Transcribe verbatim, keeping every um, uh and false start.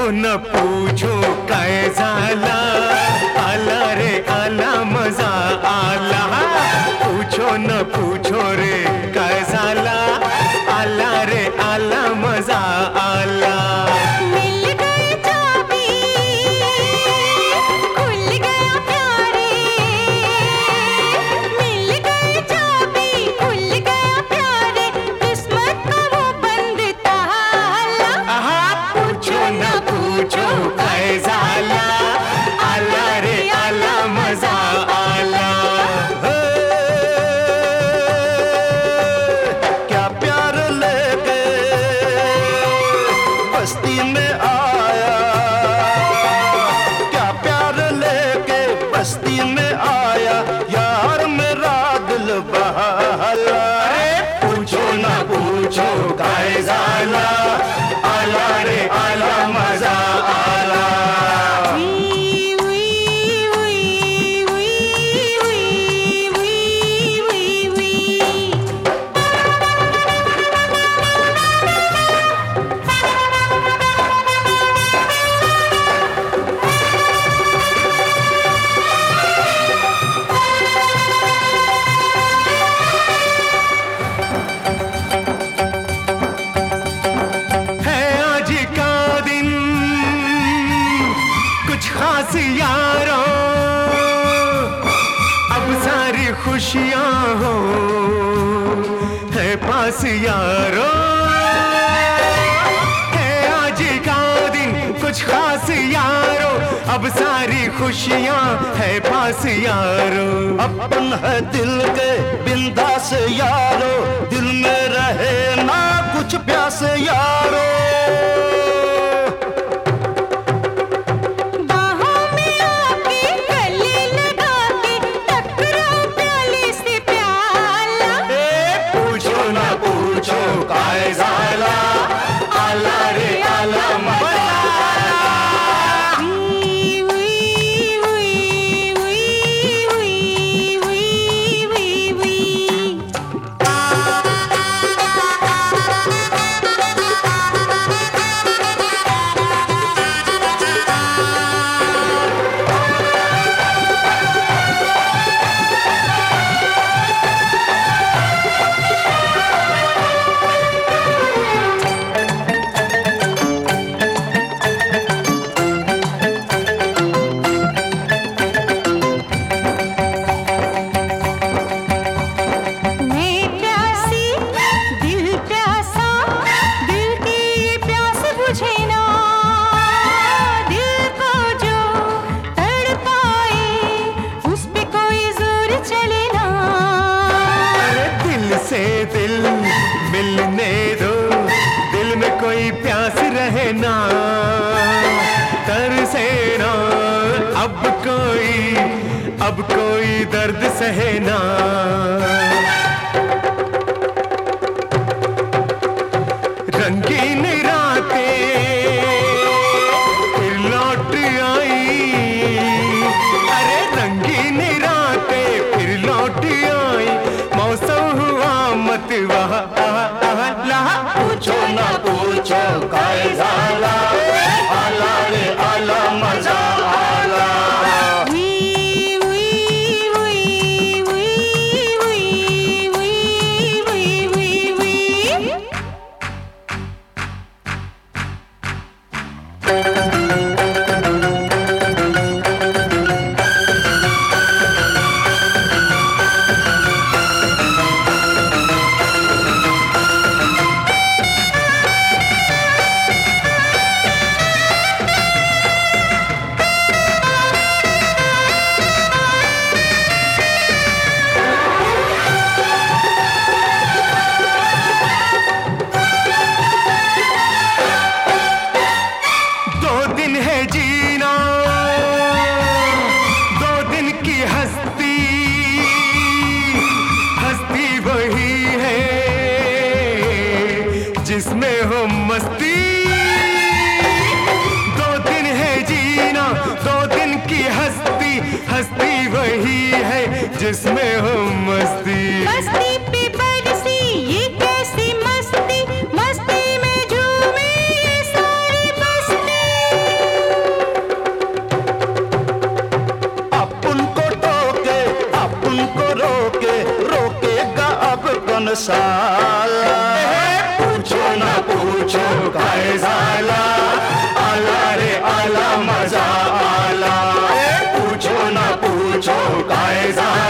पूछो न पूछो कैसाला, आला रे आला मजा आला। पूछो न पूछो रे कैसाला, आला रे आला मजा आला। बस्ती में आया, क्या प्यार लेके बस्ती में आया, यार मेरा दिल बहला। पूछो ना पूछो कैसाला, आला रे आला मजा आला। खास यारों अब सारी खुशियां हो है पास यारों, है आज का दिन कुछ खास यारों, अब सारी खुशियां है पास यारों। अपन है दिल के बिंदास यारो, दिल में रहे ना कुछ प्यास यारो। कैसाला, आला रे आला मजा से दिल मिलने दो, दिल में कोई प्यास रहे ना, तरसे ना अब कोई, अब कोई दर्द सहे ना। रंगीन रातें फिर लौट आई, अरे रंगीन रातें फिर लौट आई, मौसम हुआ मत वहाँ। पूछो ना पूछो कैसाला, आला रे आला मजा आला। जिसमें हो मस्ती, दो दिन है जीना, दो दिन की हस्ती, हस्ती वही है जिसमें हो मस्ती। मस्ती पे बरसी ये कैसी मस्ती, मस्ती में झूमे ये सारी बस्ती। को रोके, रोकेगा अब कौन साला। पूछो ना पूछो काहे साला, आला रे आला मजा आला। पूछो ना पूछो काहे साला।